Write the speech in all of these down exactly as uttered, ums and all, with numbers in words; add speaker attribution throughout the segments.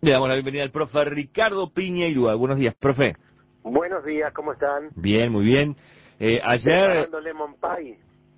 Speaker 1: Le damos la bienvenida al profe Ricardo Piña Irúa. Buenos días, profe.
Speaker 2: Buenos días, ¿cómo están?
Speaker 1: Bien, muy bien. Eh, ayer...
Speaker 2: ¿Preparando lemon pie?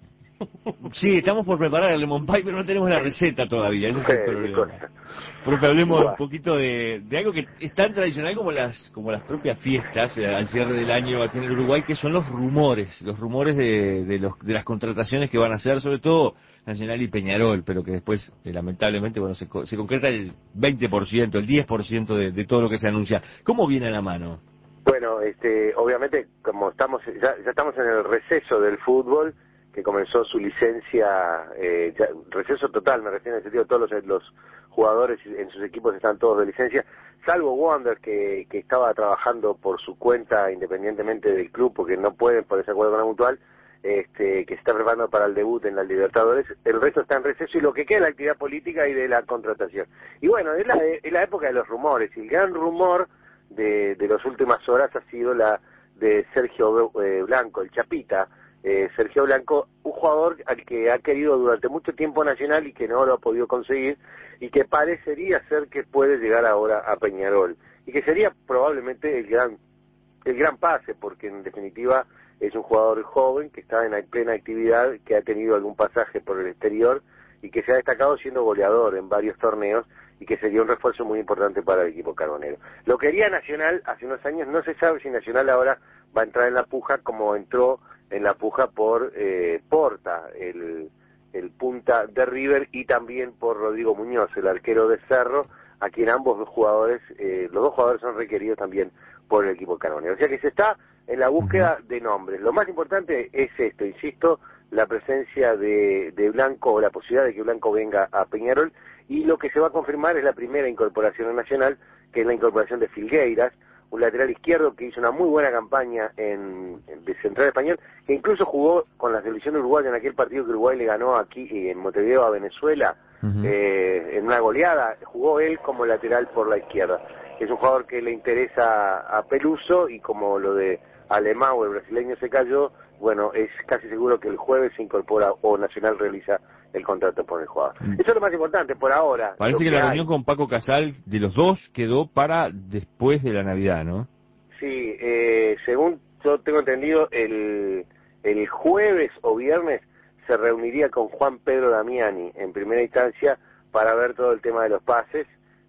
Speaker 1: Sí, estamos por preparar el lemon pie, pero no tenemos la receta todavía, ese es el
Speaker 2: Sí, qué
Speaker 1: problema.
Speaker 2: cosa.
Speaker 1: Profe, hablemos
Speaker 2: Buah.
Speaker 1: un poquito de, de algo que es tan tradicional como las como las propias fiestas eh, al cierre del año aquí en el Uruguay, que son los rumores, los rumores de, de, los, de las contrataciones que van a hacer, sobre todo Nacional y Peñarol, pero que después, eh, lamentablemente, bueno, se, co- se concreta el veinte por ciento, el diez por ciento de, de todo lo que se anuncia. ¿Cómo viene a la mano?
Speaker 2: Bueno, este, obviamente, como estamos ya, ya estamos en el receso del fútbol, que comenzó su licencia, eh, ya- receso total, me refiero en el sentido de todos los, los jugadores en sus equipos están todos de licencia, salvo Wander, que, que estaba trabajando por su cuenta independientemente del club, porque no pueden por ese acuerdo con la Mutual, este, que se está preparando para el debut en la Libertadores. El resto está en receso y lo que queda es la actividad política y de la contratación. Y bueno, es la, es la época de los rumores, y el gran rumor de, de las últimas horas ha sido la de Sergio eh, Blanco, el Chapita, eh, Sergio Blanco, un jugador al que ha querido durante mucho tiempo Nacional y que no lo ha podido conseguir, y que parecería ser que puede llegar ahora a Peñarol, y que sería probablemente el gran el gran pase, porque en definitiva es un jugador joven que está en plena actividad, que ha tenido algún pasaje por el exterior y que se ha destacado siendo goleador en varios torneos y que sería un refuerzo muy importante para el equipo carbonero. Lo quería Nacional hace unos años, no se sabe si Nacional ahora va a entrar en la puja como entró en la puja por eh, Porta, el, el punta de River, y también por Rodrigo Muñoz, el arquero de Cerro, a quien ambos los jugadores, eh, los dos jugadores son requeridos también por el equipo carbonero. O sea que se está en la búsqueda de nombres. Lo más importante es esto, insisto, la presencia de, de Blanco, o la posibilidad de que Blanco venga a Peñarol, y lo que se va a confirmar es la primera incorporación a Nacional, que es la incorporación de Filgueiras, un lateral izquierdo que hizo una muy buena campaña en, en de Central Español, que incluso jugó con la selección uruguaya en aquel partido que Uruguay le ganó aquí en Montevideo a Venezuela,
Speaker 1: Uh-huh.
Speaker 2: eh, en una goleada. Jugó él como lateral por la izquierda. Es un jugador que le interesa a Peluso, y como lo de Alemán o el brasileño se cayó, bueno, es casi seguro que el jueves se incorpora o Nacional realiza el contrato por el jugador.
Speaker 1: Mm.
Speaker 2: Eso es lo más importante por ahora.
Speaker 1: Parece
Speaker 2: Lo
Speaker 1: que
Speaker 2: que
Speaker 1: la
Speaker 2: hay.
Speaker 1: reunión con Paco Casal de los dos quedó para después de la Navidad, ¿no?
Speaker 2: Sí, eh, según yo tengo entendido, el, el jueves o viernes se reuniría con Juan Pedro Damiani en primera instancia para ver todo el tema de los pases.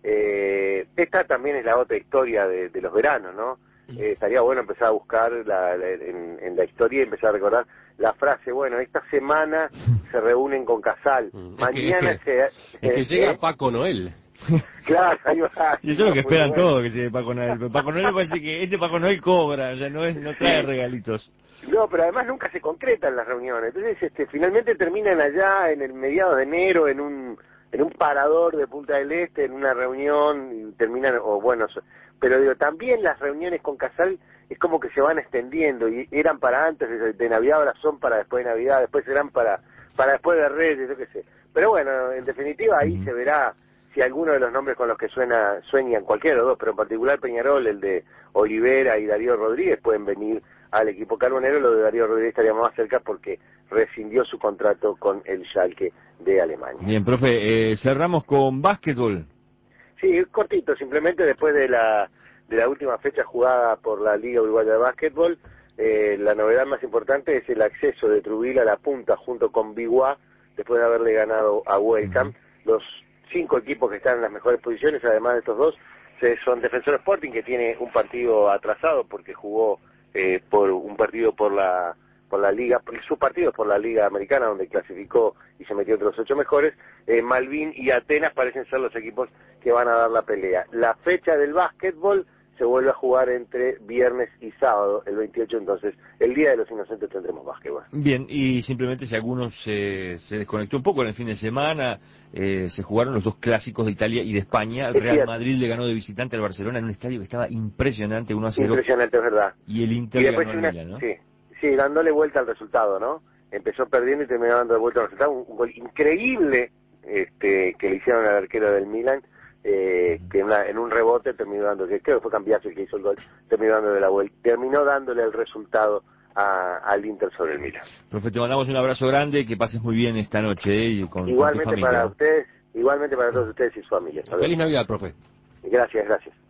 Speaker 2: Eh, esta también es la otra historia de, de los veranos, ¿no? Eh, estaría bueno empezar a buscar la, la- en, en la historia y empezar a recordar la frase, bueno, esta semana se reúnen con Casal,
Speaker 3: Mm, Es que, es
Speaker 2: mañana
Speaker 3: que,
Speaker 2: se...
Speaker 3: es que llega
Speaker 2: ¿eh?
Speaker 3: Paco Noel.
Speaker 2: Claro, ahí va.
Speaker 1: Y eso es lo que
Speaker 2: Muy
Speaker 1: esperan
Speaker 2: bueno.
Speaker 1: todos, que llegue Paco Noel. Pero Paco Noel me parece que este Paco Noel cobra, o sea, no es, no trae
Speaker 2: Sí.
Speaker 1: regalitos.
Speaker 2: No, pero además nunca se concretan las reuniones. Entonces, este, finalmente terminan allá en el mediados de enero en un en un parador de Punta del Este, en una reunión, y terminan, o bueno, so- pero digo, también las reuniones con Casal es como que se van extendiendo, y eran para antes de, de Navidad, ahora son para después de Navidad, después serán para para después de Reyes, yo qué sé. Pero bueno, en definitiva ahí
Speaker 1: Ujú.
Speaker 2: se verá si alguno de los nombres con los que suena sueñan, cualquiera de los dos, pero en particular Peñarol, el de Olivera y Darío Rodríguez, pueden venir al equipo carbonero. Lo de Darío Rodríguez estaría más cerca porque rescindió su contrato con el Schalke de Alemania.
Speaker 1: Bien, profe, eh, cerramos con básquetbol.
Speaker 2: Sí, cortito, simplemente después de la de la última fecha jugada por la Liga Uruguaya de Básquetbol, eh, la novedad más importante es el acceso de Trujillo a la punta junto con Biguá, después de haberle ganado a Welcome. Los cinco equipos que están en las mejores posiciones, además de estos dos, se- son Defensor Sporting, que tiene un partido atrasado porque jugó eh, por un partido por la por la liga, sus partidos por la Liga Americana, donde clasificó y se metió entre los ocho mejores. eh, Malvin y Atenas parecen ser los equipos que van a dar la pelea. La fecha del básquetbol se vuelve a jugar entre viernes y sábado, el veintiocho, entonces el Día de los Inocentes tendremos básquetbol.
Speaker 1: Bien, y simplemente si alguno se, se desconectó un poco en el fin de semana, eh, se jugaron los dos clásicos de Italia y de España. El
Speaker 2: Es
Speaker 1: Real
Speaker 2: cierto,
Speaker 1: Madrid le ganó de visitante al Barcelona en un estadio que estaba impresionante, uno a cero,
Speaker 2: impresionante, es verdad.
Speaker 1: y el
Speaker 2: Y
Speaker 1: Inter le
Speaker 2: después
Speaker 1: ganó al
Speaker 2: una,
Speaker 1: Milan, ¿no?
Speaker 2: sí, sí, dándole vuelta al resultado, ¿no? Empezó perdiendo y terminó dando vuelta al resultado. Un, un gol increíble este, que le hicieron al arquero del Milan, eh, que en, una- en un rebote terminó dando, que creo que fue Cambiaso el que hizo el gol, terminó dándole la vuelta, terminó dándole el resultado a- al Inter sobre el Milan.
Speaker 1: Profe, te mandamos un abrazo grande, que pases muy bien esta noche, eh, y con, con tu
Speaker 2: Igualmente
Speaker 1: familia,
Speaker 2: para
Speaker 1: ¿no?
Speaker 2: ustedes, igualmente para todos ustedes y su familia. Hasta luego.
Speaker 3: Feliz Navidad, profe.
Speaker 2: Gracias, gracias.